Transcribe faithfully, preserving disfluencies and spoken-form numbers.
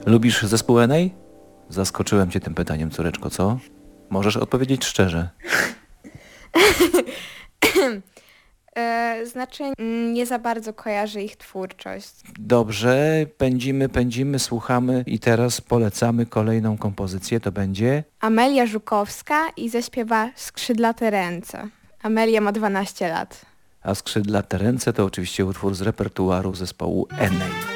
Lubisz zespół Enei? Zaskoczyłem cię tym pytaniem, córeczko, co? Możesz odpowiedzieć szczerze. E, znaczy mm, nie za bardzo kojarzę ich twórczość. Dobrze, pędzimy, pędzimy, słuchamy i teraz polecamy kolejną kompozycję, to będzie... Amelia Żukowska i zaśpiewa Skrzydlate ręce. Amelia ma dwanaście lat. A Skrzydlate ręce to oczywiście utwór z repertuaru zespołu Enei.